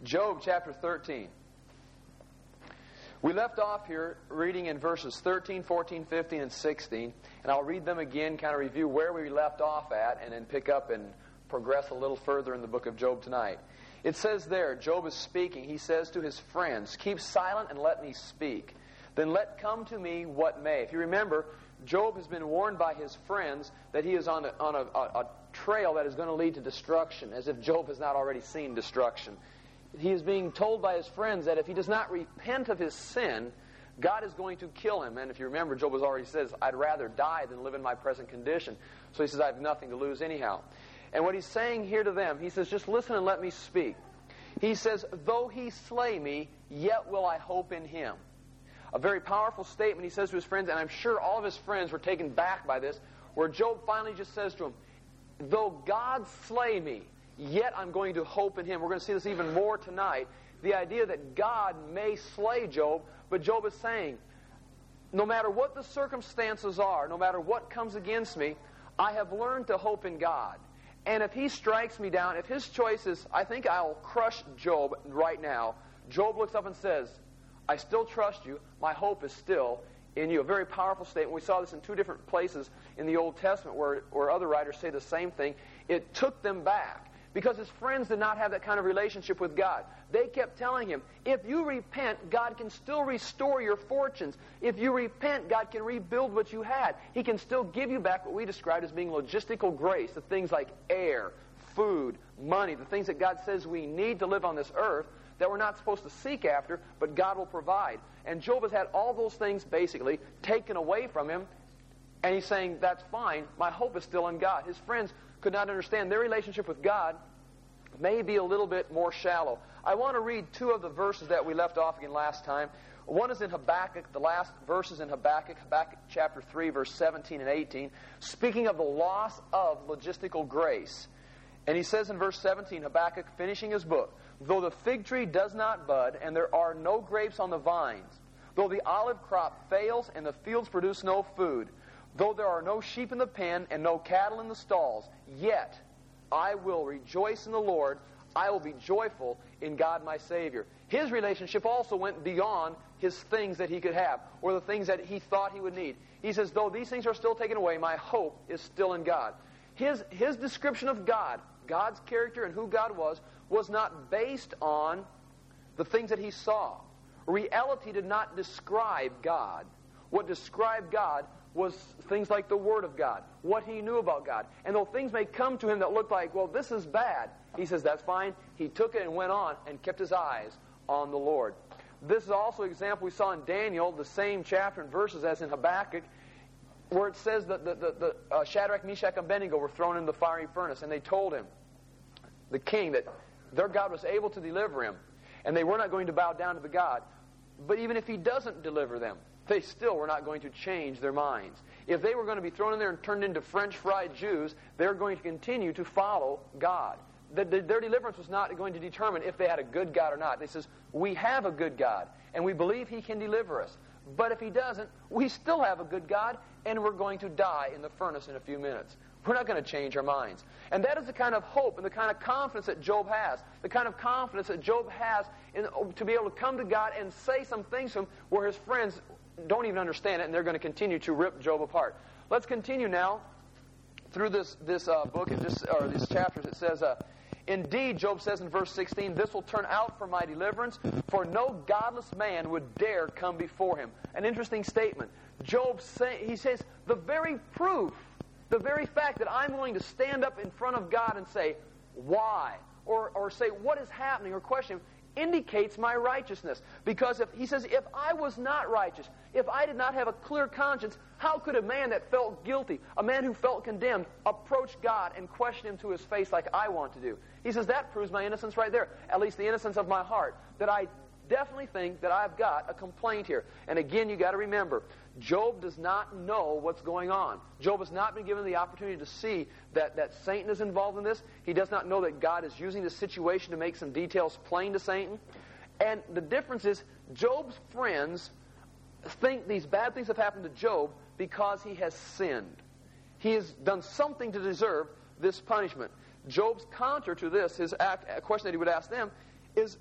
Job chapter 13. We left off here reading in verses 13, 14, 15, and 16. And I'll read them again, kind of review where we left off at, and then pick up and progress a little further in the book of Job tonight. It says there, Job is speaking. He says to his friends, "Keep silent and let me speak. Then let come to me what may." If you remember, Job has been warned by his friends that he is on a trail that is going to lead to destruction, as if Job has not already seen destruction. He is being told by his friends that if he does not repent of his sin, God is going to kill him. And if you remember, Job has already says, "I'd rather die than live in my present condition." So he says, "I have nothing to lose anyhow." And what he's saying here to them, he says, "Just listen and let me speak." He says, "Though he slay me, yet will I hope in him." A very powerful statement he says to his friends, and I'm sure all of his friends were taken back by this, where Job finally just says to him, "Though God slay me, yet I'm going to hope in him." We're going to see this even more tonight. The idea that God may slay Job, but Job is saying, no matter what the circumstances are, no matter what comes against me, I have learned to hope in God. And if he strikes me down, if his choice is, I think I'll crush Job right now, Job looks up and says, "I still trust you. My hope is still in you." A very powerful statement. We saw this in two different places in the Old Testament where other writers say the same thing. It took them back because his friends did not have that kind of relationship with God. They kept telling him, if you repent, God can still restore your fortunes. If you repent, God can rebuild what you had. He can still give you back what we described as being logistical grace, the things like air, food, money, the things that God says we need to live on this earth that we're not supposed to seek after, but God will provide. And Job has had all those things basically taken away from him, and he's saying, "That's fine, my hope is still in God." His friends could not understand their relationship with God may be a little bit more shallow. I want to read two of the verses that we left off again last time. One is in Habakkuk, the last verses in Habakkuk chapter 3, verse 17 and 18, speaking of the loss of logistical grace. And he says in verse 17, Habakkuk finishing his book, "Though the fig tree does not bud, and there are no grapes on the vines, though the olive crop fails, and the fields produce no food, though there are no sheep in the pen, and no cattle in the stalls, yet I will rejoice in the Lord, I will be joyful in God my Savior." His relationship also went beyond his things that he could have, or the things that he thought he would need. He says, though these things are still taken away, my hope is still in God. His description of God, God's character and who God was not based on the things that he saw. Reality did not describe God. What described God was things like the Word of God, what he knew about God. And though things may come to him that look like, well, this is bad, he says, that's fine. He took it and went on and kept his eyes on the Lord. This is also an example we saw in Daniel, the same chapter and verses as in Habakkuk, where it says that the Shadrach, Meshach, and Abednego were thrown in the fiery furnace, and they told him, the king, that their God was able to deliver him, and they were not going to bow down to the God. But even if he doesn't deliver them, they still were not going to change their minds. If they were going to be thrown in there and turned into French fried Jews, they're going to continue to follow God. Their deliverance was not going to determine if they had a good God or not. They says, we have a good God, and we believe he can deliver us. But if he doesn't, we still have a good God, and we're going to die in the furnace in a few minutes. We're not going to change our minds. And that is the kind of hope and the kind of confidence that Job has. The kind of confidence that Job has to be able to come to God and say some things to him where his friends don't even understand it, and they're going to continue to rip Job apart. Let's continue now through this book and these chapters. It says, "Indeed," Job says in verse 16, "this will turn out for my deliverance, for no godless man would dare come before him." An interesting statement. Job he says, the very proof, the very fact that I'm willing to stand up in front of God and say, why? Or say, what is happening? Or question him, indicates my righteousness. Because he says, if I was not righteous, if I did not have a clear conscience, how could a man that felt guilty, a man who felt condemned, approach God and question him to his face like I want to do? He says, that proves my innocence right there. At least the innocence of my heart. That I definitely think that I've got a complaint here. And again, you got to remember, Job does not know what's going on. Job has not been given the opportunity to see that Satan is involved in this. He does not know that God is using this situation to make some details plain to Satan. And the difference is, Job's friends think these bad things have happened to Job because he has sinned. He has done something to deserve this punishment. Job's counter to this, his question that he would ask them, is,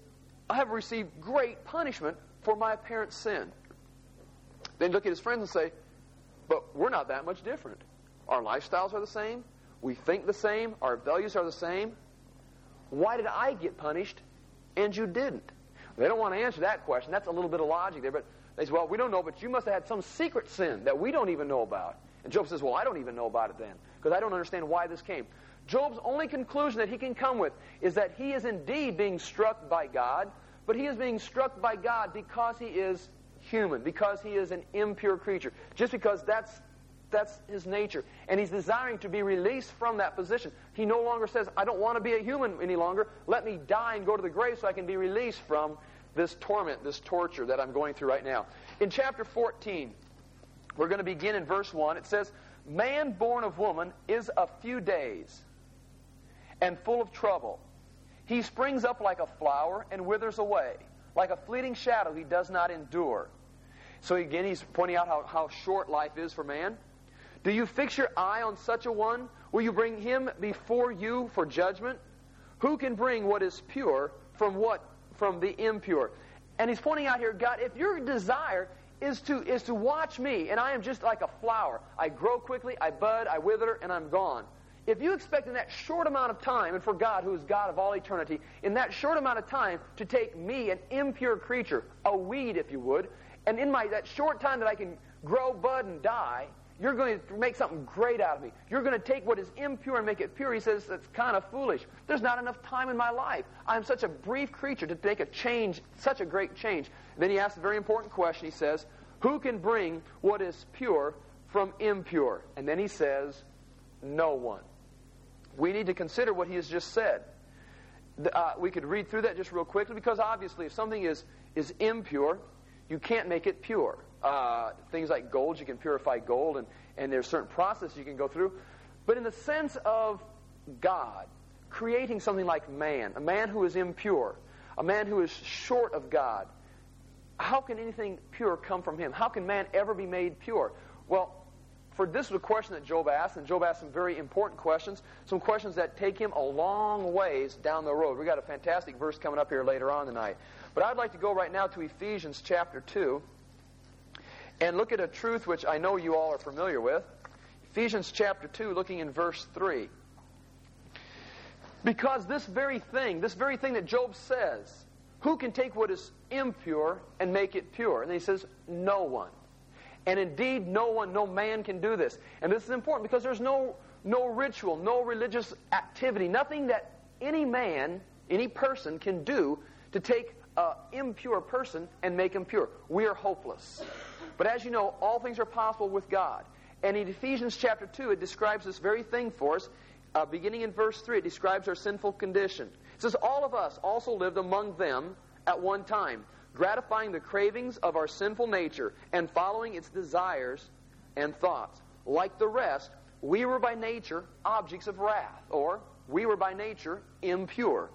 I have received great punishment for my parents' sin. Then look at his friends and say, but we're not that much different. Our lifestyles are the same. We think the same. Our values are the same. Why did I get punished and you didn't? They don't want to answer that question. That's a little bit of logic there. But they say, well, we don't know, but you must have had some secret sin that we don't even know about. And Job says, well, I don't even know about it then, because I don't understand why this came. Job's only conclusion that he can come with is that he is indeed being struck by God, but he is being struck by God because he is human, because he is an impure creature, just because that's his nature. And he's desiring to be released from that position. He no longer says, I don't want to be a human any longer. Let me die and go to the grave so I can be released from this torment, this torture that I'm going through right now. In chapter 14, we're going to begin in verse 1. It says, man born of woman is a few days and full of trouble. He springs up like a flower and withers away. Like a fleeting shadow he does not endure. So again, he's pointing out how short life is for man. Do you fix your eye on such a one? Will you bring him before you for judgment? Who can bring what is pure from the impure? And he's pointing out here, God, if your desire is to watch me, and I am just like a flower. I grow quickly, I bud, I wither, and I'm gone. If you expect in that short amount of time, and for God, who is God of all eternity, in that short amount of time to take me, an impure creature, a weed, if you would, and in that short time that I can grow, bud, and die, you're going to make something great out of me. You're going to take what is impure and make it pure. He says that's kind of foolish. There's not enough time in my life. I'm such a brief creature to make a change, such a great change. Then he asks a very important question. He says, who can bring what is pure from impure? And then he says, no one. We need to consider what he has just said. We could read through that just real quickly, because obviously if something is impure, you can't make it pure. Things like gold, you can purify gold, and there's certain processes you can go through. But in the sense of God creating something like man, a man who is impure, a man who is short of God, how can anything pure come from him? How can man ever be made pure? Well, this was a question that Job asked, and Job asked some very important questions, some questions that take him a long ways down the road. We've got a fantastic verse coming up here later on tonight. But I'd like to go right now to Ephesians chapter 2 and look at a truth which I know you all are familiar with. Ephesians chapter 2, looking in verse 3. Because this very thing that Job says, who can take what is impure and make it pure? And he says, no one. And indeed, no man can do this. And this is important because there's no ritual, no religious activity, nothing that any man, any person can do to take an impure person and make him pure. We are hopeless. But as you know, all things are possible with God. And in Ephesians chapter 2, it describes this very thing for us. Beginning in verse 3, it describes our sinful condition. It says, all of us also lived among them at one time, gratifying the cravings of our sinful nature and following its desires and thoughts. Like the rest, we were by nature objects of wrath, or we were by nature impure.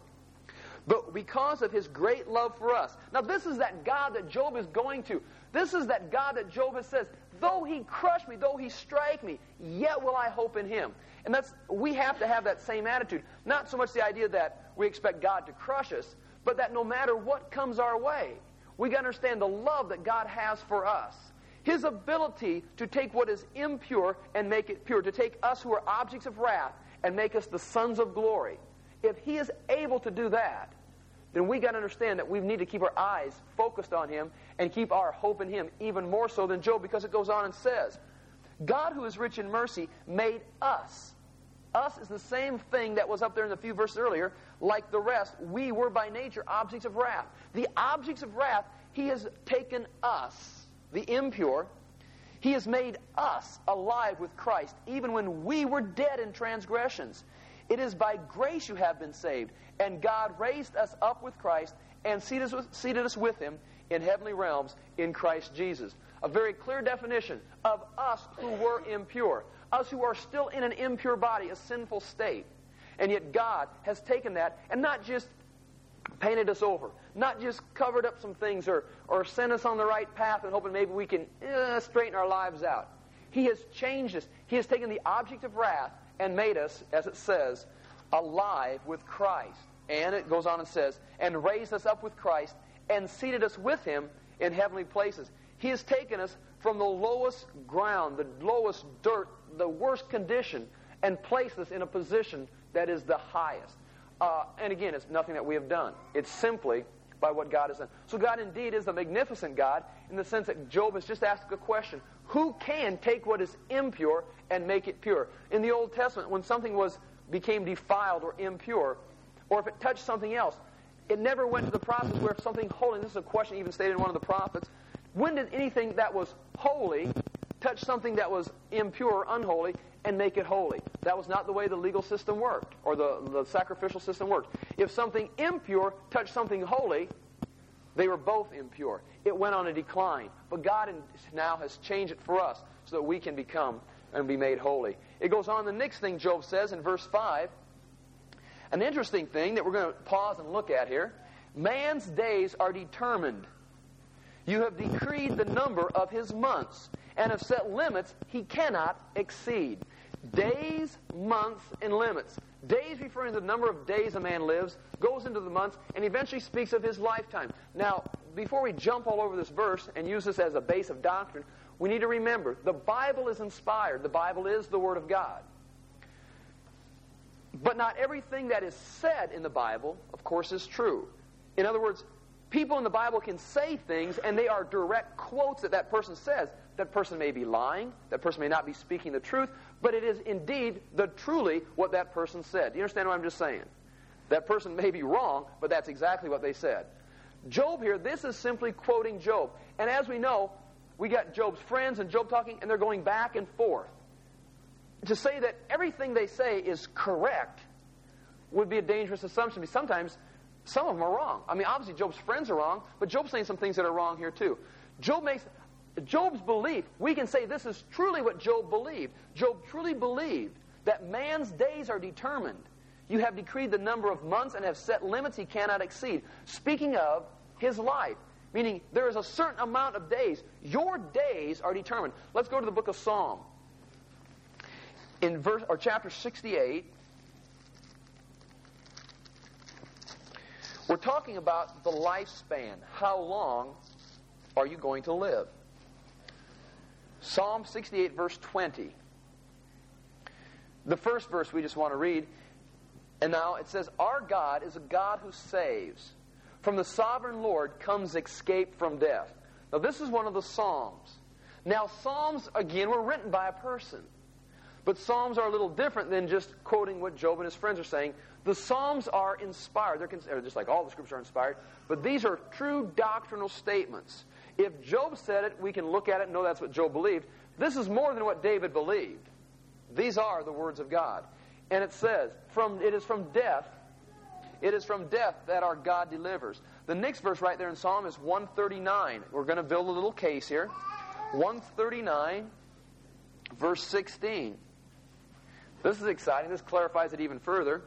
But because of his great love for us. Now this is that God that Job is going to. This is that God that Job has says, though he crush me, though he strike me, yet will I hope in him. And we have to have that same attitude. Not so much the idea that we expect God to crush us, but that no matter what comes our way, we can understand the love that God has for us. His ability to take what is impure and make it pure, to take us who are objects of wrath and make us the sons of glory. If he is able to do that, then we got to understand that we need to keep our eyes focused on him and keep our hope in him even more so than Job, because it goes on and says, God who is rich in mercy made us. Us is the same thing that was up there in the few verses earlier. Like the rest, we were by nature objects of wrath. The objects of wrath, he has taken us, the impure, he has made us alive with Christ, even when we were dead in transgressions. It is by grace you have been saved, and God raised us up with Christ and seated us with him in heavenly realms in Christ Jesus. A very clear definition of us who were impure, us who are still in an impure body, a sinful state. And yet God has taken that and not just painted us over, not just covered up some things or sent us on the right path and hoping maybe we can straighten our lives out. He has changed us. He has taken the object of wrath and made us, as it says, alive with Christ. and it goes on and says, and raised us up with Christ, and seated us with Him in heavenly places. He has taken us from the lowest ground, the lowest dirt, the worst condition, and placed us in a position that is the highest. And again, it's nothing that we have done. It's simply by what God has done. So God indeed is a magnificent God in the sense that Job has just asked a question. Who can take what is impure and make it pure? In the Old Testament, when something became defiled or impure, or if it touched something else, it never went to the process where if something holy, and this is a question even stated in one of the prophets, when did anything that was holy touch something that was impure or unholy and make it holy? That was not the way the legal system worked, or the sacrificial system worked. If something impure touched something holy, they were both impure. It went on a decline. But God now has changed it for us so that we can become and be made holy. It goes on, the next thing Job says in verse 5, an interesting thing that we're going to pause and look at here. Man's days are determined. You have decreed the number of his months, and have set limits he cannot exceed. Days, months, and limits. Days referring to the number of days a man lives, goes into the months, and eventually speaks of his lifetime. Now, before we jump all over this verse and use this as a base of doctrine, we need to remember, the Bible is inspired. The Bible is the Word of God. But not everything that is said in the Bible, of course, is true. In other words, people in the Bible can say things, and they are direct quotes that person says. That person may be lying. That person may not be speaking the truth. But it is indeed truly what that person said. Do you understand what I'm just saying? That person may be wrong, but that's exactly what they said. Job here, this is simply quoting Job. And as we know, we got Job's friends and Job talking, and they're going back and forth. To say that everything they say is correct would be a dangerous assumption, because sometimes some of them are wrong. I mean, obviously Job's friends are wrong, but Job's saying some things that are wrong here too. Job's belief, we can say this is truly what Job believed. Job truly believed that man's days are determined. You have decreed the number of months and have set limits he cannot exceed. Speaking of his life, meaning there is a certain amount of days. Your days are determined. Let's go to the book of Psalm. In chapter 68, we're talking about the lifespan. How long are you going to live? Psalm 68, verse 20. The first verse we just want to read. And now it says, our God is a God who saves. From the sovereign Lord comes escape from death. Now this is one of the Psalms. Now Psalms, again, were written by a person. But Psalms are a little different than just quoting what Job and his friends are saying. The Psalms are inspired. They're just like all the Scriptures are inspired. But these are true doctrinal statements. If Job said it, we can look at it and know that's what Job believed. This is more than what David believed. These are the words of God. And it says, it is from death that our God delivers. The next verse right there in Psalm is 139. We're going to build a little case here. 139, verse 16. This is exciting. This clarifies it even further.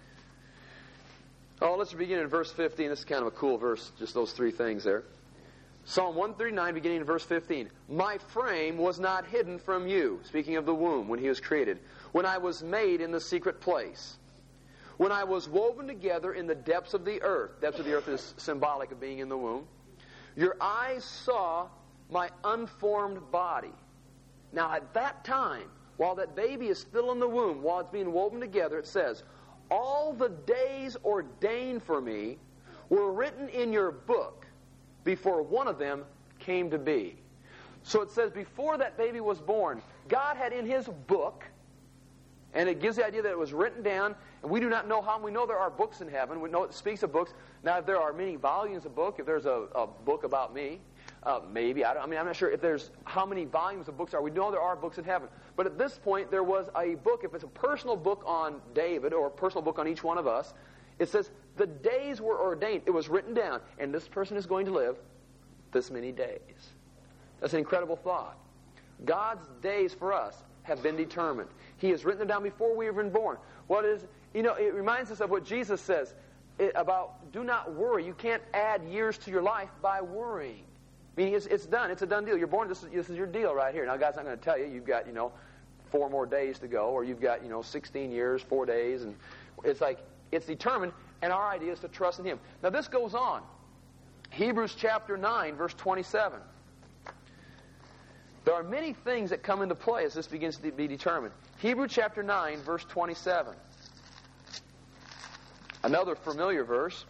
Let's begin in verse 15. This is kind of a cool verse, just those three things there. Psalm 139, beginning in verse 15. My frame was not hidden from you, speaking of the womb, when he was created, when I was made in the secret place, when I was woven together in the depths of the earth. Depths of the earth is symbolic of being in the womb. Your eyes saw my unformed body. Now at that time, while that baby is still in the womb, while it's being woven together, it says, all the days ordained for me were written in your book before one of them came to be. So it says before that baby was born, God had in His book, and it gives the idea that it was written down, and we do not know how. We know there are books in heaven. We know it speaks of books. Now, if there are many volumes of book, if there's a book about me, maybe. I'm not sure if there's how many volumes of books are. We know there are books in heaven. But at this point, there was a book. If it's a personal book on David or a personal book on each one of us, it says the days were ordained. It was written down, and this person is going to live this many days. That's an incredible thought. God's days for us have been determined. He has written them down before we were even born. It reminds us of what Jesus says about do not worry. You can't add years to your life by worrying. Meaning it's done. It's a done deal. You're born. This is your deal right here. Now, God's not going to tell you you've got 4 more days to go, or you've got 16 years, 4 days, and it's like it's determined. and our idea is to trust in Him. Now this goes on. Hebrews chapter 9, verse 27. There are many things that come into play as this begins to be determined. Hebrews chapter 9, verse 27. Another familiar verse.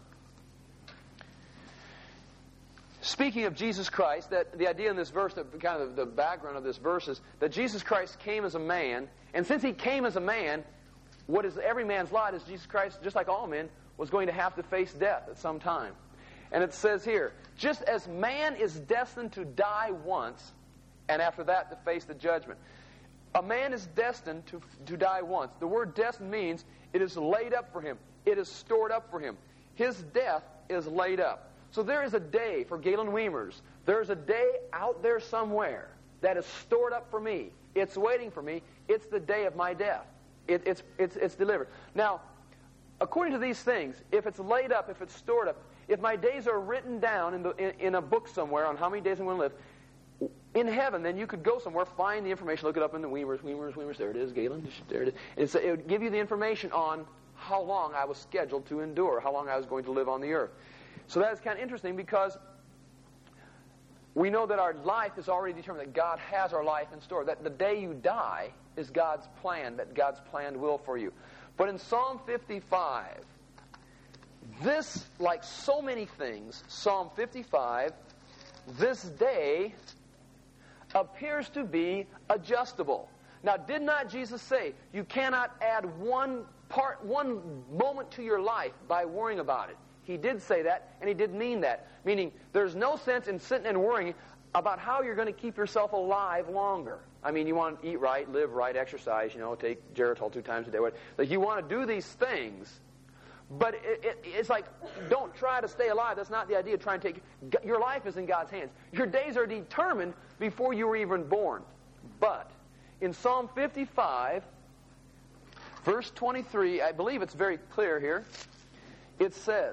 Speaking of Jesus Christ, that the idea in this verse, that kind of the background of this verse is that Jesus Christ came as a man, and since He came as a man, what is every man's lot is Jesus Christ, just like all men, was going to have to face death at some time. And it says here, just as man is destined to die once, and after that to face the judgment. A man is destined to die once. The word destined means it is laid up for him. It is stored up for him. His death is laid up. So there is a day for Galen Weimers. There's a day out there somewhere that is stored up for me. It's waiting for me. It's the day of my death. It's delivered. Now, according to these things, if it's laid up, if it's stored up, if my days are written down in a book somewhere on how many days I'm going to live, in heaven, then you could go somewhere, find the information, look it up in the Weimers, there it is, Galen, there it is. It would give you the information on how long I was scheduled to endure, how long I was going to live on the earth. So that is kind of interesting because we know that our life is already determined, that God has our life in store, that the day you die is God's plan, that God's planned will for you. But in Psalm 55, this, like so many things, Psalm 55, this day appears to be adjustable. Now, did not Jesus say you cannot add one moment to your life by worrying about it? He did say that, and He did mean that. Meaning, there's no sense in sitting and worrying about how you're going to keep yourself alive longer. I mean, you want to eat right, live right, exercise, take Geritol 2 times a day. Like, you want to do these things, but it's like, don't try to stay alive. That's not the idea of trying to take... Your life is in God's hands. Your days are determined before you were even born. But in Psalm 55, verse 23, I believe it's very clear here, it says,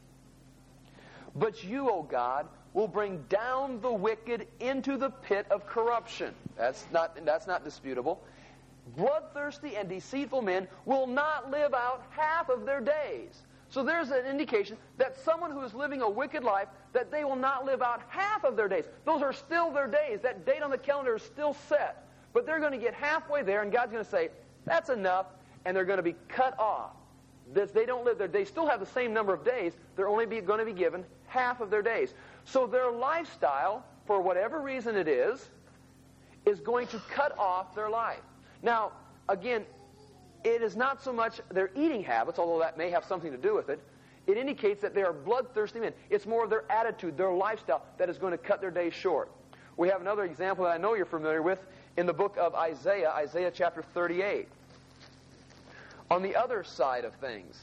"But you, O God, will bring down the wicked into the pit of corruption." That's not disputable. "Bloodthirsty and deceitful men will not live out half of their days." So there's an indication that someone who is living a wicked life, that they will not live out half of their days. Those are still their days. That date on the calendar is still set. But they're going to get halfway there, and God's going to say, that's enough, and they're going to be cut off. They don't live there. They still have the same number of days. They're only going to be given half of their days. So their lifestyle, for whatever reason it is going to cut off their life. Now, again, it is not so much their eating habits, although that may have something to do with it. It indicates that they are bloodthirsty men. It's more of their attitude, their lifestyle, that is going to cut their days short. We have another example that I know you're familiar with in the book of Isaiah, Isaiah chapter 38. On the other side of things.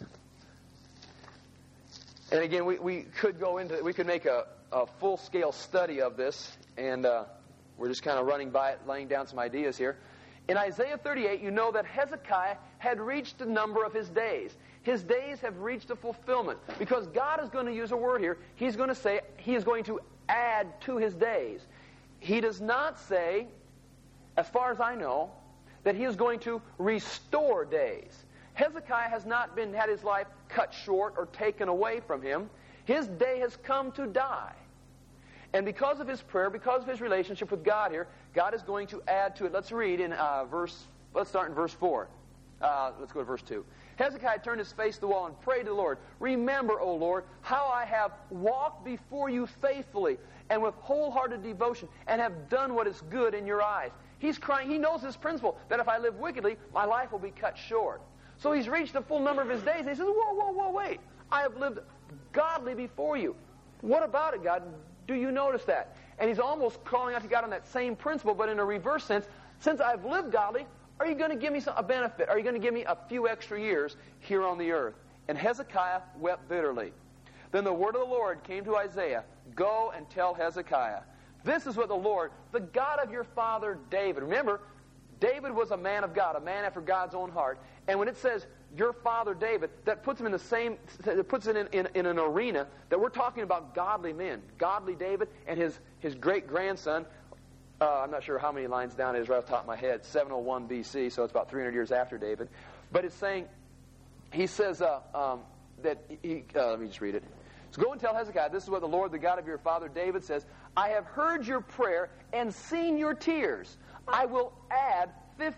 And again, we could make a full-scale study of this, and we're just kind of running by it, laying down some ideas here. In Isaiah 38, you know that Hezekiah had reached the number of his days. His days have reached a fulfillment. Because God is going to use a word here. He's going to say He is going to add to his days. He does not say, as far as I know, that He is going to restore days. Hezekiah has not had his life cut short or taken away from him. His day has come to die. And because of his prayer, because of his relationship with God here, God is going to add to it. Let's read in let's start in verse 4. Let's go to verse 2. Hezekiah turned his face to the wall and prayed to the Lord, "Remember, O Lord, how I have walked before you faithfully and with wholehearted devotion and have done what is good in your eyes." He's crying. He knows this principle, that if I live wickedly, my life will be cut short. So he's reached the full number of his days. And he says, whoa, wait. I have lived godly before you. What about it, God? Do you notice that? And he's almost calling out to God on that same principle, but in a reverse sense. Since I've lived godly, are you going to give me a benefit? Are you going to give me a few extra years here on the earth? And Hezekiah wept bitterly. Then the word of the Lord came to Isaiah, "Go and tell Hezekiah, this is what the Lord, the God of your father David." Remember, David was a man of God, a man after God's own heart. And when it says your father David, that puts him in the same, it puts it in an arena that we're talking about godly men. Godly David and his great-grandson, I'm not sure how many lines down it is right off the top of my head, 701 BC, so it's about 300 years after David. But it's saying, he says, that he, let me just read it. So go and tell Hezekiah, this is what the Lord, the God of your father David says, I have heard your prayer and seen your tears. I will add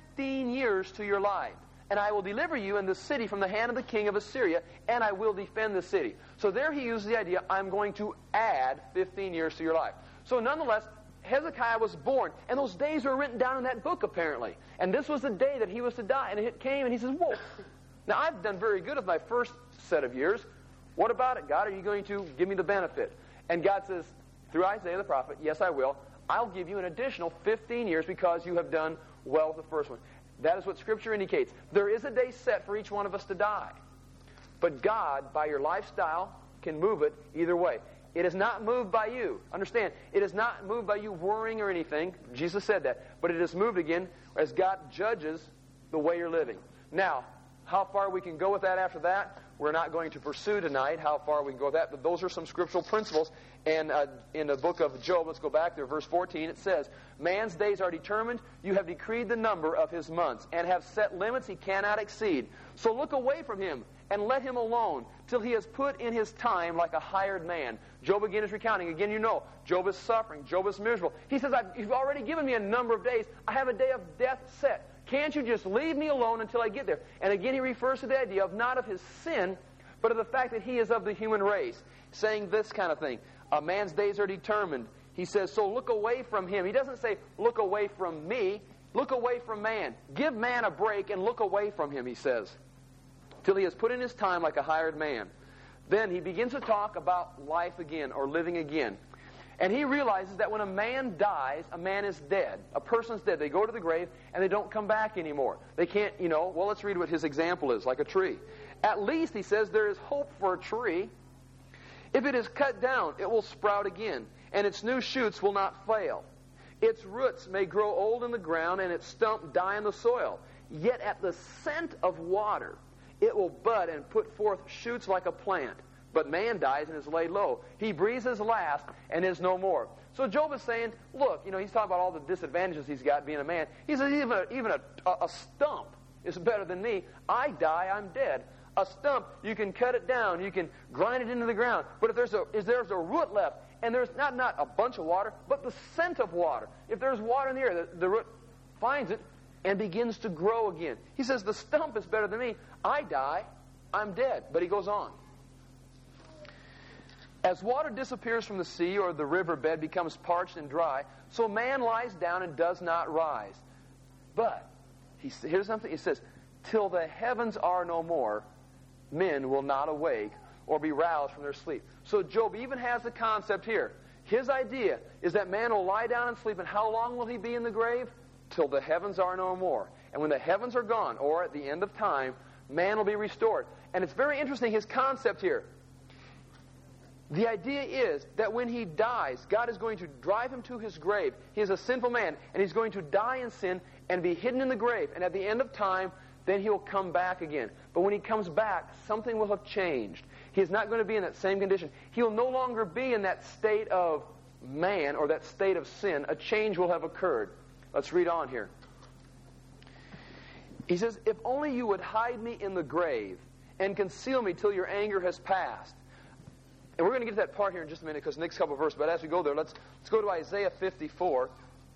15 years to your life, and I will deliver you and the city from the hand of the king of Assyria, and I will defend the city. So there he uses the idea, I'm going to add 15 years to your life. So nonetheless, Hezekiah was born, and those days were written down in that book apparently. And this was the day that he was to die, and it came, and he says, whoa. Now I've done very good with my first set of years. What about it, God? Are you going to give me the benefit? And God says, through Isaiah the prophet, yes, I will. I'll give you an additional 15 years because you have done well with the first one. That is what Scripture indicates. There is a day set for each one of us to die. But God, by your lifestyle, can move it either way. It is not moved by you. Understand, it is not moved by you worrying or anything. Jesus said that. But it is moved again as God judges the way you're living. Now, how far we can go with that after that, we're not going to pursue tonight, how far we can go with that. But those are some scriptural principles. And in the book of Job, let's go back there, verse 14, it says, man's days are determined. You have decreed the number of his months and have set limits he cannot exceed. So look away from him and let him alone till he has put in his time like a hired man. Job again is recounting. Again, you know, Job is suffering. Job is miserable. He says, you've already given me a number of days. I have a day of death set. Can't you just leave me alone until I get there? And again, he refers to the idea of not of his sin, but of the fact that he is of the human race, saying this kind of thing. A man's days are determined. He says, so look away from him. He doesn't say, look away from me. Look away from man. Give man a break and look away from him, he says, till he has put in his time like a hired man. Then he begins to talk about life again, or living again. And he realizes that when a man dies, a man is dead. A person's dead. They go to the grave, and they don't come back anymore. They can't, well, let's read what his example is, like a tree. At least, he says, there is hope for a tree. If it is cut down, it will sprout again, and its new shoots will not fail. Its roots may grow old in the ground, and its stump die in the soil. Yet at the scent of water, it will bud and put forth shoots like a plant. But man dies and is laid low. He breathes his last and is no more. So Job is saying, look, he's talking about all the disadvantages he's got being a man. He says, even a stump is better than me. I die, I'm dead. A stump, you can cut it down, you can grind it into the ground. But if there's a root left, and there's not a bunch of water, but the scent of water. If there's water in the air, the root finds it and begins to grow again. He says, the stump is better than me. I die, I'm dead. But he goes on. As water disappears from the sea or the riverbed becomes parched and dry, so man lies down and does not rise. But, here's something, he says, till the heavens are no more, men will not awake or be roused from their sleep. So Job even has the concept here. His idea is that man will lie down and sleep, and how long will he be in the grave? Till the heavens are no more. And when the heavens are gone, or at the end of time, man will be restored. And it's very interesting, his concept here. The idea is that when he dies, God is going to drive him to his grave. He is a sinful man, and he's going to die in sin and be hidden in the grave. And at the end of time, then he'll come back again. But when he comes back, something will have changed. He is not going to be in that same condition. He will no longer be in that state of man or that state of sin. A change will have occurred. Let's read on here. He says, if only you would hide me in the grave and conceal me till your anger has passed. And we're going to get to that part here in just a minute because the next couple of verses. But as we go there, let's go to Isaiah 54.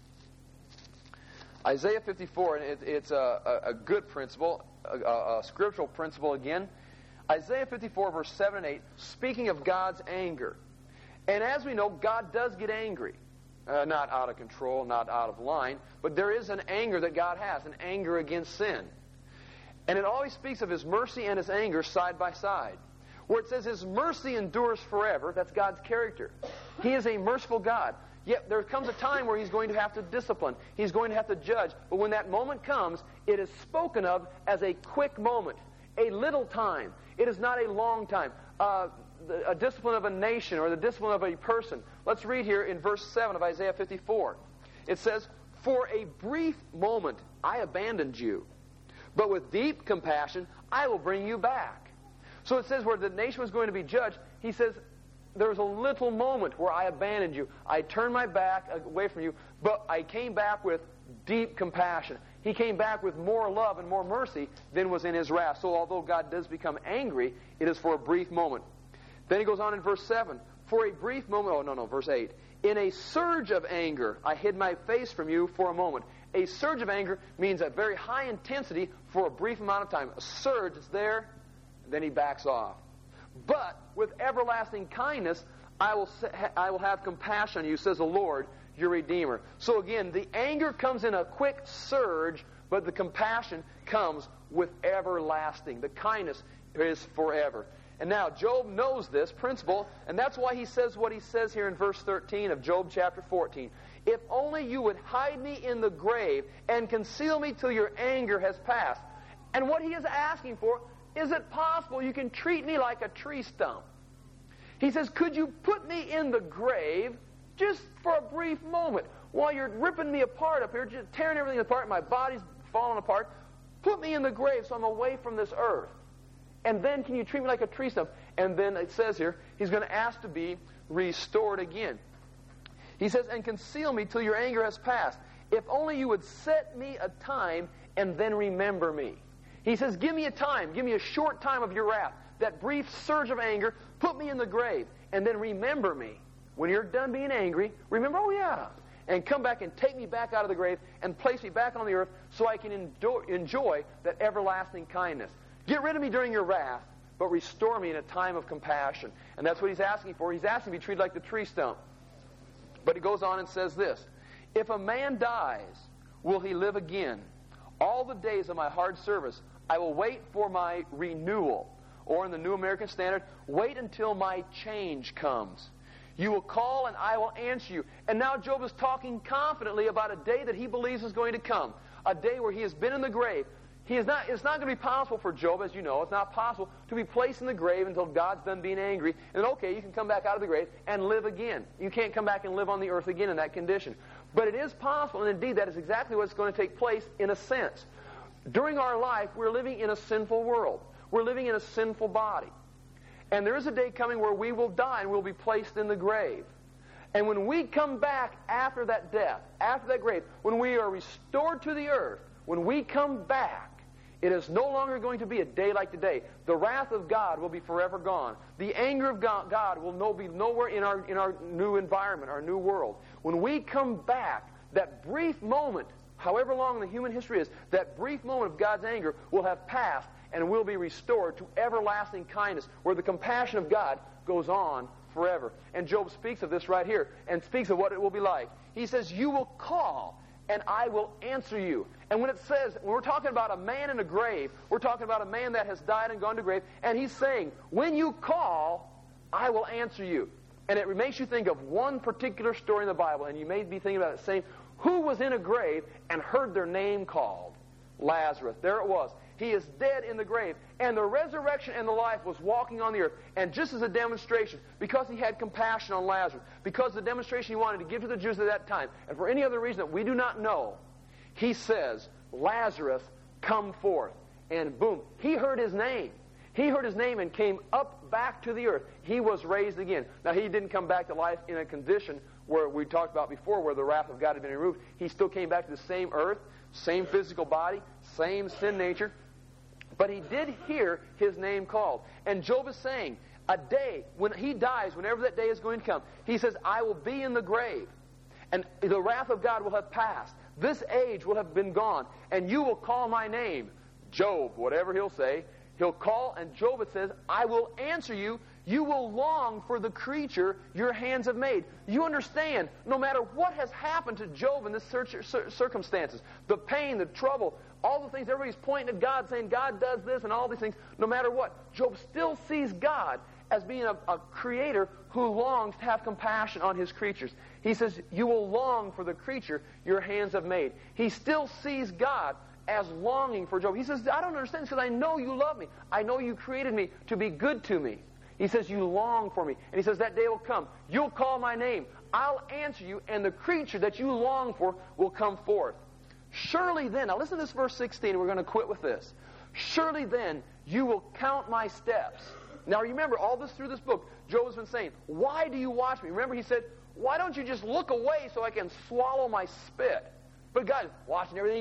Isaiah 54, and it's a good principle, a scriptural principle again. Isaiah 54, verse 7 and 8, speaking of God's anger. And as we know, God does get angry. Not out of control, not out of line, but there is an anger that God has, an anger against sin. And it always speaks of His mercy and His anger side by side. Where it says His mercy endures forever, that's God's character. He is a merciful God. Yet there comes a time where He's going to have to discipline. He's going to have to judge. But when that moment comes, it is spoken of as a quick moment, a little time. It is not a long time. A discipline of a nation or the discipline of a person. Let's read here in verse 7 of Isaiah 54. It says, for a brief moment I abandoned you, but with deep compassion I will bring you back. So it says where the nation was going to be judged, He says, there was a little moment where I abandoned you. I turned my back away from you, but I came back with deep compassion. he came back with more love and more mercy than was in his wrath. So although God does become angry, it is for a brief moment. Then he goes on in verse 7. For a brief moment, verse 8. In a surge of anger, I hid my face from you for a moment. A surge of anger means a very high intensity for a brief amount of time. A surge is there, then he backs off. But with everlasting kindness, I will have compassion on you, says the Lord, your Redeemer. So again, the anger comes in a quick surge, but the compassion comes with everlasting. The kindness is forever. And now, Job knows this principle, and that's why he says what he says here in verse 13 of Job chapter 14. If only you would hide me in the grave and conceal me till your anger has passed. And what he is asking for, is it possible you can treat me like a tree stump? He says, could you put me in the grave just for a brief moment while you're ripping me apart up here, just tearing everything apart, my body's falling apart? Put me in the grave so I'm away from this earth. And then can you treat me like a tree stump? And then it says here, he's going to ask to be restored again. He says, and conceal me till your anger has passed. If only you would set me a time and then remember me. He says, give me a time. Give me a short time of your wrath. That brief surge of anger, put me in the grave. And then remember me. When you're done being angry, remember, oh yeah. And come back and take me back out of the grave and place me back on the earth so I can enjoy that everlasting kindness. Get rid of me during your wrath, but restore me in a time of compassion. And that's what he's asking for. He's asking to be treated like the tree stump. But he goes on and says this. If a man dies, will he live again? All the days of my hard service, I will wait for my renewal. Or in the New American Standard, wait until my change comes. You will call and I will answer you. And now Job is talking confidently about a day that he believes is going to come. A day where he has been in the grave. It's not going to be possible for Job, as you know. It's not possible to be placed in the grave until God's done being angry. And then, okay, you can come back out of the grave and live again. You can't come back and live on the earth again in that condition. But it is possible, and indeed that is exactly what's going to take place in a sense. During our life, we're living in a sinful world. We're living in a sinful body. And there is a day coming where we will die and we'll be placed in the grave. And when we come back after that death, after that grave, when we are restored to the earth, when we come back, it is no longer going to be a day like today. The wrath of God will be forever gone. The anger of God will be nowhere in our new environment, our new world. When we come back, that brief moment, however long the human history is, that brief moment of God's anger will have passed and will be restored to everlasting kindness, where the compassion of God goes on forever. And Job speaks of this right here and speaks of what it will be like. He says, you will call and I will answer you. And when we're talking about a man in a grave, we're talking about a man that has died and gone to grave, and he's saying, when you call, I will answer you. And it makes you think of one particular story in the Bible, and you may be thinking about it saying, who was in a grave and heard their name called? Lazarus. There it was. He is dead in the grave. And the resurrection and the life was walking on the earth. And just as a demonstration, because he had compassion on Lazarus, because the demonstration he wanted to give to the Jews at that time, and for any other reason that we do not know, he says, Lazarus, come forth. And boom, he heard his name. He heard his name and came up back to the earth. He was raised again. Now, he didn't come back to life in a condition where we talked about before, where the wrath of God had been removed. He still came back to the same earth, same physical body, same sin nature. But he did hear his name called. And Job is saying, a day, when he dies, whenever that day is going to come, he says, I will be in the grave. And the wrath of God will have passed. This age will have been gone. And you will call my name. Job, whatever he'll say, he'll call, and Job, it says, I will answer you. You will long for the creature your hands have made. You understand, no matter what has happened to Job in this circumstances, the pain, the trouble, all the things, everybody's pointing at God, saying God does this and all these things, no matter what, Job still sees God as being a creator who longs to have compassion on his creatures. He says, you will long for the creature your hands have made. He still sees God as longing for Job. He says, I don't understand, because I know you love me. I know you created me to be good to me. He says, you long for me. And he says, that day will come. You'll call my name. I'll answer you, and the creature that you long for will come forth. Surely then, now listen to this verse 16, we're going to quit with this. Surely then, you will count my steps. Now remember, all this through this book, Job has been saying, why do you watch me? Remember, he said, why don't you just look away so I can swallow my spit? But God's watching everything he does.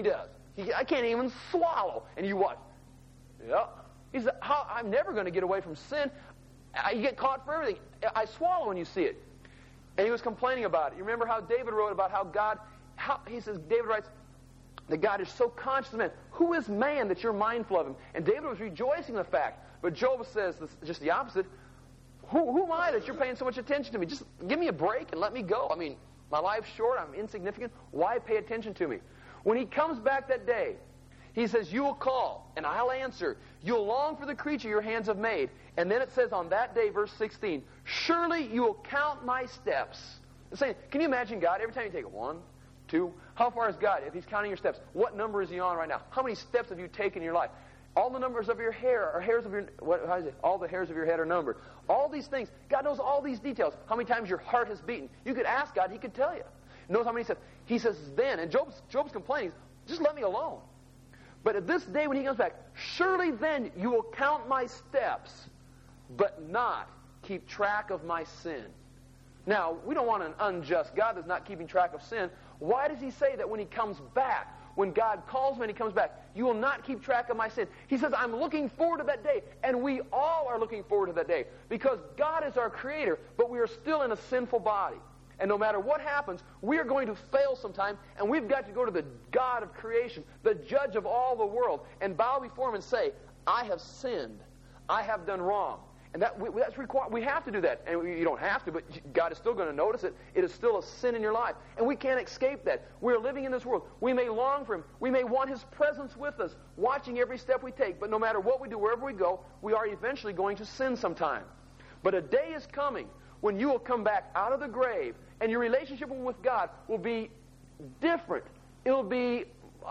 I can't even swallow. And you what? Yeah. He said, I'm never going to get away from sin. You get caught for everything. I swallow when you see it. And he was complaining about it. You remember how David wrote about how God, he says, David writes, that God is so conscious of man. Who is man that you're mindful of him? And David was rejoicing in the fact. But Job says just the opposite. Who am I that you're paying so much attention to me? Just give me a break and let me go. I mean, my life's short. I'm insignificant. Why pay attention to me? When he comes back that day, he says, you will call, and I'll answer. You'll long for the creature your hands have made. And then it says on that day, verse 16, surely you will count my steps. It's saying, can you imagine God, every time you take 1, 2, how far is God if he's counting your steps? What number is he on right now? How many steps have you taken in your life? All the numbers of your hair, or hairs of your, how is it? All the hairs of your head are numbered. All these things. God knows all these details. How many times your heart has beaten. You could ask God, he could tell you. He knows how many steps. He says then, and Job's complaining, just let me alone. But at this day when he comes back, surely then you will count my steps, but not keep track of my sin. Now, we don't want an unjust God that's not keeping track of sin. Why does he say that when he comes back? When God calls him and he comes back, you will not keep track of my sin. He says, I'm looking forward to that day. And we all are looking forward to that day. Because God is our creator, but we are still in a sinful body. And no matter what happens, we are going to fail sometime. And we've got to go to the God of creation, the judge of all the world, and bow before him and say, I have sinned. I have done wrong. And that's required. We have to do that. And you don't have to, but God is still going to notice it. It is still a sin in your life. And we can't escape that. We're living in this world. We may long for him. We may want his presence with us, watching every step we take. But no matter what we do, wherever we go, we are eventually going to sin sometime. But a day is coming when you will come back out of the grave, and your relationship with God will be different. It will be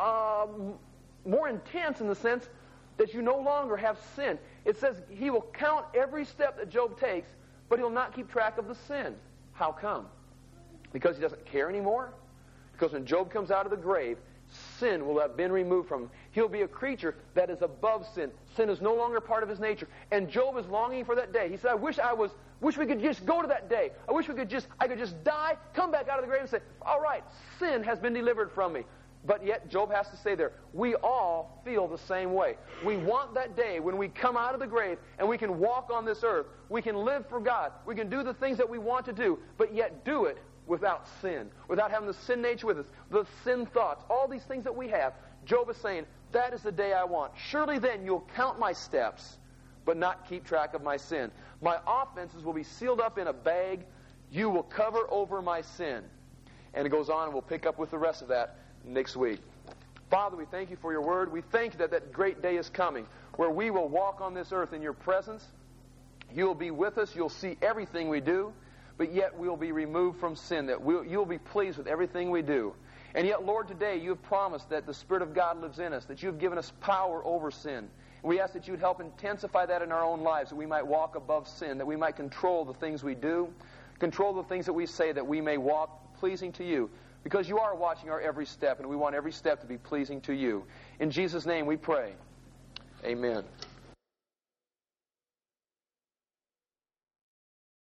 more intense in the sense that you no longer have sin. It says he will count every step that Job takes, but he'll not keep track of the sin. How come? Because he doesn't care anymore? Because when Job comes out of the grave, sin will have been removed from him. He'll be a creature that is above sin. Sin is no longer part of his nature. And Job is longing for that day. He said, I wish we could just go to that day. I wish I could just die, come back out of the grave and say, all right, sin has been delivered from me. But yet, Job has to stay there. We all feel the same way. We want that day when we come out of the grave and we can walk on this earth. We can live for God. We can do the things that we want to do, but yet do it without sin, without having the sin nature with us, the sin thoughts, all these things that we have. Job is saying, that is the day I want. Surely then you'll count my steps, but not keep track of my sin. My offenses will be sealed up in a bag. You will cover over my sin. And it goes on, and we'll pick up with the rest of that next week. Father, we thank you for your word. We thank you that great day is coming where we will walk on this earth in your presence. You'll be with us. You'll see everything we do, but yet we'll be removed from sin, that you'll be pleased with everything we do. And yet, Lord, today you have promised that the Spirit of God lives in us, that you have given us power over sin. And we ask that you would help intensify that in our own lives, that we might walk above sin, that we might control the things we do, control the things that we say, that we may walk pleasing to you. Because you are watching our every step, and we want every step to be pleasing to you. In Jesus' name we pray. Amen.